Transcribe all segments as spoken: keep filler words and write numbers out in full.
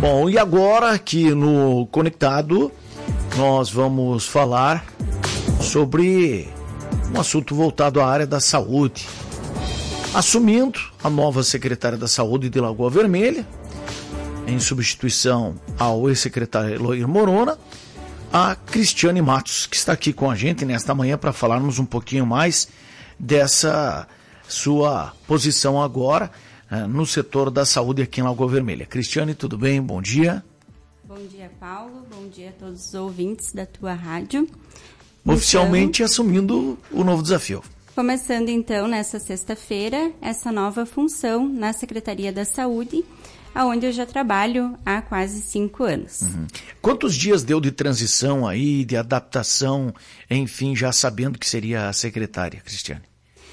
Bom, e agora aqui no Conectado nós vamos falar sobre um assunto voltado à área da saúde. Assumindo a nova secretária da Saúde de Lagoa Vermelha, em substituição ao ex-secretário Eloir Morona, a Cristiane Matos, que está aqui com a gente nesta manhã para falarmos um pouquinho mais dessa sua posição agora uh, no setor da saúde aqui em Lagoa Vermelha. Cristiane, tudo bem? Bom dia. Bom dia, Paulo. Bom dia a todos os ouvintes da tua rádio. Oficialmente então, assumindo o novo desafio. Começando então nessa sexta-feira, essa nova função na Secretaria da Saúde, onde eu já trabalho há quase cinco anos. Uhum. Quantos dias deu de transição aí, de adaptação, enfim, já sabendo que seria a secretária, Cristiane?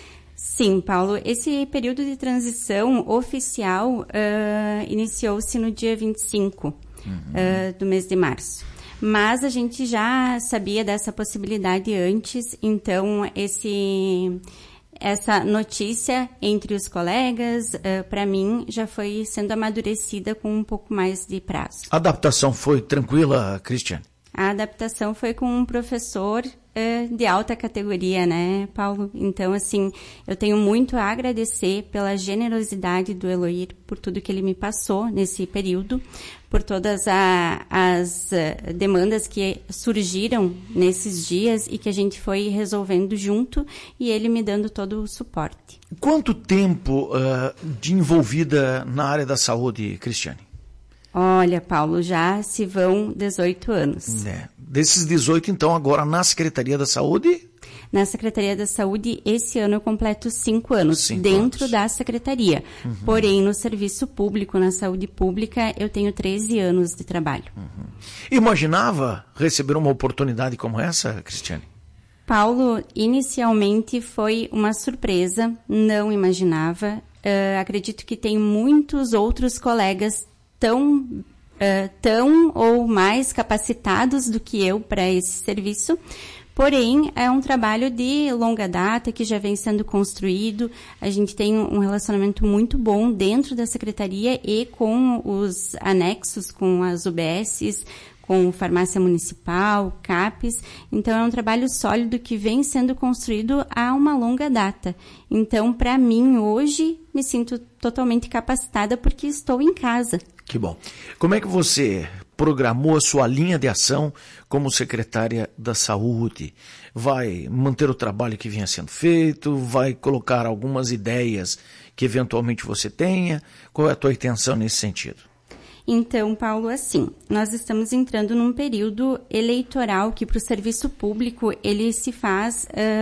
Sim, Paulo, esse período de transição oficial uh, iniciou-se no dia vinte e cinco uhum. uh, do mês de março. Mas a gente já sabia dessa possibilidade antes, então esse, essa notícia entre os colegas, uh, para mim, já foi sendo amadurecida com um pouco mais de prazo. A adaptação foi tranquila, Cristiane? A adaptação foi com um professor uh, de alta categoria, né, Paulo? Então, assim, eu tenho muito a agradecer pela generosidade do Eloir, por tudo que ele me passou nesse período, por todas a, as uh, demandas que surgiram nesses dias e que a gente foi resolvendo junto e ele me dando todo o suporte. Quanto tempo uh, de envolvida na área da saúde, Cristiane? Olha, Paulo, já se vão dezoito anos. É. Desses dezoito, então, agora na Secretaria da Saúde? Na Secretaria da Saúde, esse ano eu completo cinco anos, cinco dentro anos. da Secretaria. Uhum. Porém, no serviço público, na saúde pública, eu tenho treze anos de trabalho. Uhum. Imaginava receber uma oportunidade como essa, Cristiane? Paulo, inicialmente foi uma surpresa, não imaginava. Uh, acredito que tem muitos outros colegas tão, uh, tão ou mais capacitados do que eu para esse serviço. Porém, é um trabalho de longa data que já vem sendo construído. A gente tem um relacionamento muito bom dentro da Secretaria e com os anexos, com as U B Ss, com farmácia municipal, CAPES. Então, é um trabalho sólido que vem sendo construído há uma longa data. Então, para mim, hoje, me sinto totalmente capacitada porque estou em casa. Que bom. Como é que você programou a sua linha de ação como secretária da Saúde? Vai manter o trabalho que vinha sendo feito? Vai colocar algumas ideias que eventualmente você tenha? Qual é a tua intenção nesse sentido? Então, Paulo, assim, nós estamos entrando num período eleitoral que para o serviço público ele se faz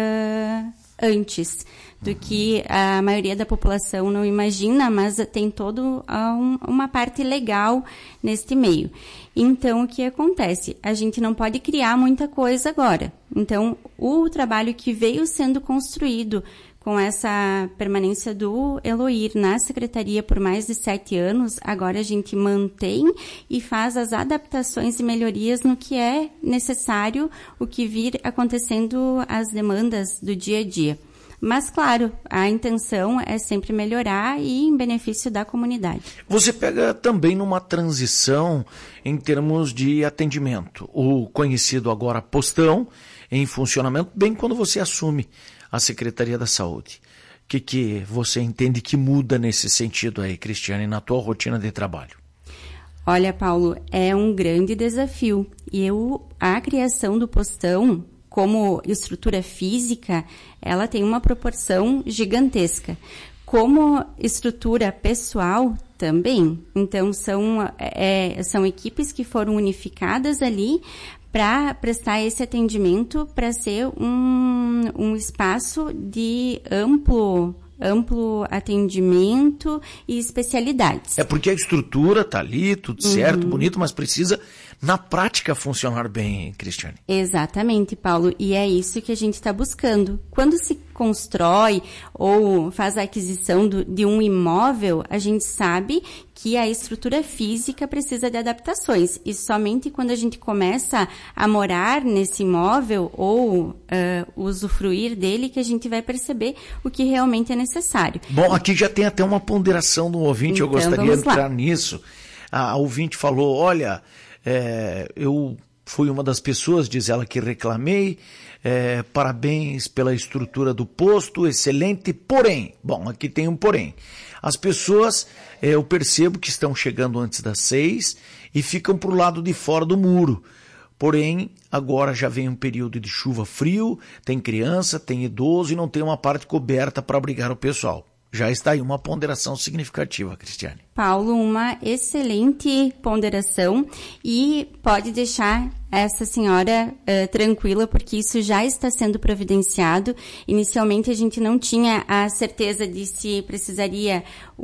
uh, antes do que a maioria da população não imagina, mas tem toda um, uma parte legal neste meio. Então, o que acontece? A gente não pode criar muita coisa agora. Então, o trabalho que veio sendo construído com essa permanência do Eloir na secretaria por mais de sete anos, agora a gente mantém e faz as adaptações e melhorias no que é necessário, o que vir acontecendo as demandas do dia a dia. Mas, claro, a intenção é sempre melhorar e em benefício da comunidade. Você pega também numa transição em termos de atendimento. O conhecido agora postão em funcionamento, bem quando você assume a Secretaria da Saúde. O que, que você entende que muda nesse sentido aí, Cristiane, na tua rotina de trabalho? Olha, Paulo, é um grande desafio. E eu, a criação do postão, como estrutura física, ela tem uma proporção gigantesca. Como estrutura pessoal, também. Então, são, é, são equipes que foram unificadas ali para prestar esse atendimento, para ser um, um espaço de amplo, amplo atendimento e especialidades. É porque a estrutura está ali, tudo certo, uhum. bonito, mas precisa, na prática, funcionar bem, Cristiane. Exatamente, Paulo, e é isso que a gente está buscando. Quando se constrói ou faz a aquisição do, de um imóvel, a gente sabe que a estrutura física precisa de adaptações. E somente quando a gente começa a morar nesse imóvel ou uh, usufruir dele que a gente vai perceber o que realmente é necessário. Bom, aqui já tem até uma ponderação do ouvinte, então, eu gostaria de entrar lá. nisso. A ouvinte falou, olha, é, eu fui uma das pessoas, diz ela, que reclamei, é, parabéns pela estrutura do posto, excelente, porém, bom, aqui tem um porém, as pessoas, é, eu percebo que estão chegando antes das seis e ficam para o lado de fora do muro, porém, agora já vem um período de chuva frio, tem criança, tem idoso e não tem uma parte coberta para abrigar o pessoal. Já está aí uma ponderação significativa, Cristiane. Paulo, uma excelente ponderação e pode deixar essa senhora uh, tranquila, porque isso já está sendo providenciado. Inicialmente a gente não tinha a certeza de se precisaria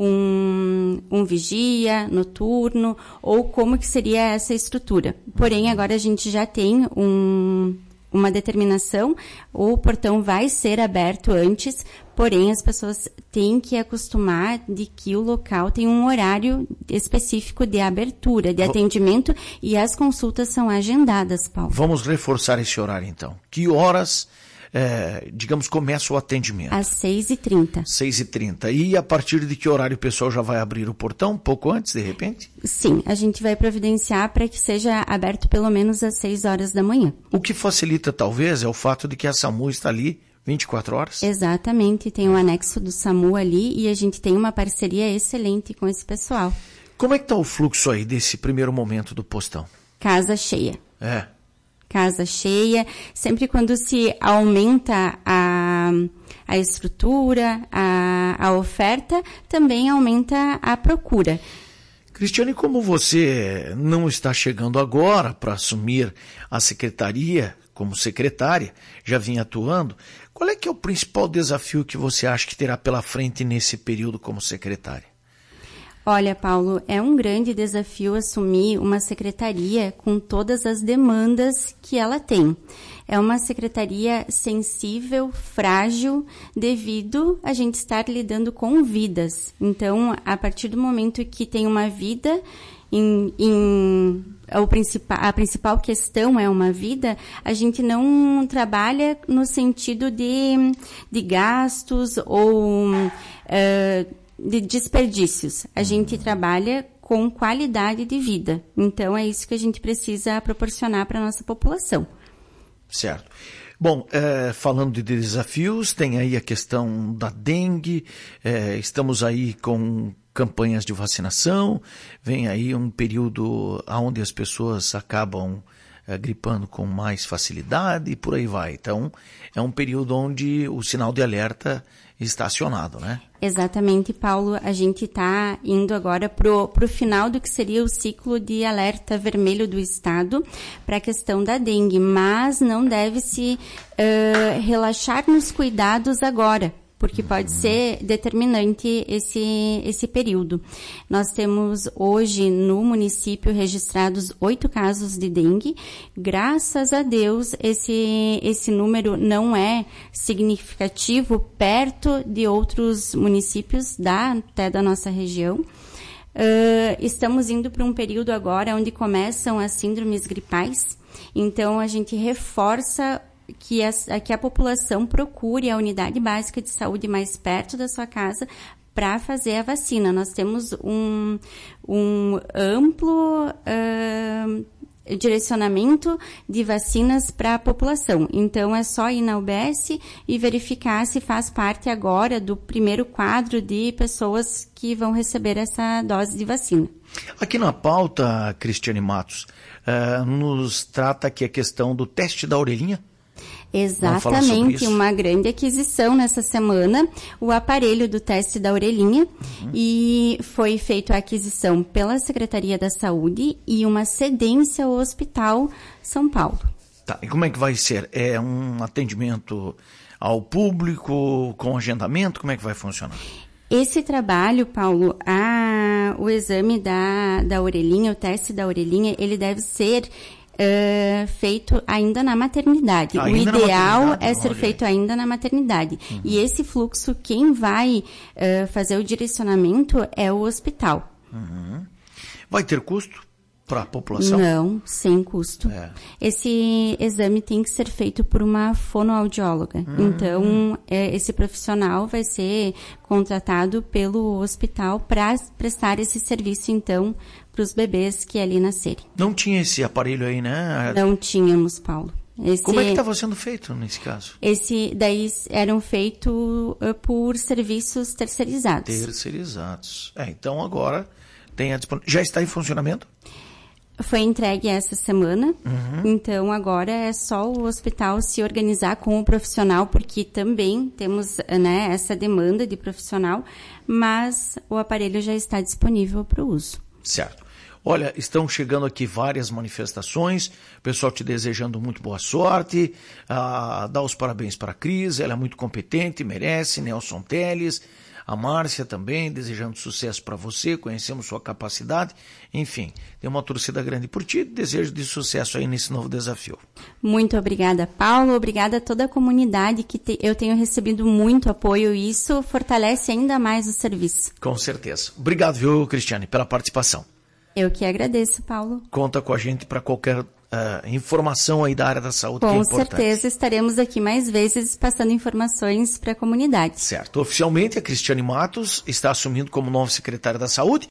um, um vigia noturno ou como que seria essa estrutura. Porém, agora a gente já tem um... uma determinação, o portão vai ser aberto antes, porém as pessoas têm que acostumar de que o local tem um horário específico de abertura, de atendimento, e as consultas são agendadas, Paulo. Vamos reforçar esse horário então. Que horas, é, digamos, começa o atendimento? Às seis e trinta. seis e trinta. E a partir de que horário o pessoal já vai abrir o portão? Um pouco antes, de repente? Sim, a gente vai providenciar para que seja aberto pelo menos às seis horas da manhã. O que facilita, talvez, é o fato de que a SAMU está ali vinte e quatro horas? Exatamente, tem um anexo do SAMU ali e a gente tem uma parceria excelente com esse pessoal. Como é que está o fluxo aí desse primeiro momento do postão? Casa cheia. É. Casa cheia, sempre quando se aumenta a, a estrutura, a, a oferta, também aumenta a procura. Cristiane, como você não está chegando agora para assumir a secretaria como secretária, já vinha atuando, qual é que é o principal desafio que você acha que terá pela frente nesse período como secretária? Olha, Paulo, é um grande desafio assumir uma secretaria com todas as demandas que ela tem. É uma secretaria sensível, frágil, devido a gente estar lidando com vidas. Então, a partir do momento que tem uma vida, em, em, o principal, a principal questão é uma vida, a gente não trabalha no sentido de, de gastos ou... Uh, de desperdícios. A gente trabalha com qualidade de vida. Então, é isso que a gente precisa proporcionar para a nossa população. Certo. Bom, é, falando de desafios, tem aí a questão da dengue, é, estamos aí com campanhas de vacinação, vem aí um período onde as pessoas acabam é, gripando com mais facilidade e por aí vai. Então, é um período onde o sinal de alerta está acionado, né? Exatamente, Paulo. A gente está indo agora pro, pro final do que seria o ciclo de alerta vermelho do Estado para a questão da dengue, mas não deve-se uh, relaxar nos cuidados agora, porque pode ser determinante esse, esse período. Nós temos hoje no município registrados oito casos de dengue. Graças a Deus, esse, esse número não é significativo perto de outros municípios da, até da nossa região. Uh, estamos indo para um período agora onde começam as síndromes gripais. Então, a gente reforça que a, que a população procure a unidade básica de saúde mais perto da sua casa para fazer a vacina. Nós temos um, um amplo uh, direcionamento de vacinas para a população. Então, é só ir na U B S e verificar se faz parte agora do primeiro quadro de pessoas que vão receber essa dose de vacina. Aqui na pauta, Cristiane Matos, uh, nos trata aqui a questão do teste da orelhinha. Exatamente, uma grande aquisição nessa semana, o aparelho do teste da orelhinha, uhum. E foi feita a aquisição pela Secretaria da Saúde e uma cedência ao Hospital São Paulo. Tá, e como é que vai ser? É um atendimento ao público, com agendamento? Como é que vai funcionar? Esse trabalho, Paulo, a, o exame da, da orelhinha, o teste da orelhinha, ele deve ser... Uh, feito ainda na maternidade. Ainda o ideal maternidade, é ser olha. feito ainda na maternidade. Uhum. E esse fluxo, quem vai uh, fazer o direcionamento é o hospital. Uhum. Vai ter custo? para a população? Não, sem custo. É. Esse exame tem que ser feito por uma fonoaudióloga. Hum. Então, é, esse profissional vai ser contratado pelo hospital para prestar esse serviço, então, para os bebês que ali nascerem. Não tinha esse aparelho aí, né? Não tínhamos, Paulo. Esse, Como é que estava sendo feito nesse caso? Esse daí eram feitos uh, por serviços terceirizados. Terceirizados. É, então agora tem a disponível. Já está em funcionamento? Foi entregue essa semana, uhum. Então agora é só o hospital se organizar com o profissional, porque também temos, né, essa demanda de profissional, mas o aparelho já está disponível para o uso. Certo. Olha, estão chegando aqui várias manifestações, o pessoal te desejando muito boa sorte, ah, dá os parabéns para a Cris, ela é muito competente, merece, Nelson Teles, a Márcia também, desejando sucesso para você, conhecemos sua capacidade, enfim, tem uma torcida grande por ti, desejo de sucesso aí nesse novo desafio. Muito obrigada, Paulo, obrigada a toda a comunidade, que te, eu tenho recebido muito apoio e isso fortalece ainda mais o serviço. Com certeza. Obrigado, viu, Cristiane, pela participação. Eu que agradeço, Paulo. Conta com a gente para qualquer uh, informação aí da área da saúde, que é importante. Com certeza estaremos aqui mais vezes passando informações para a comunidade. Certo. Oficialmente, a Cristiane Matos está assumindo como nova secretária da Saúde.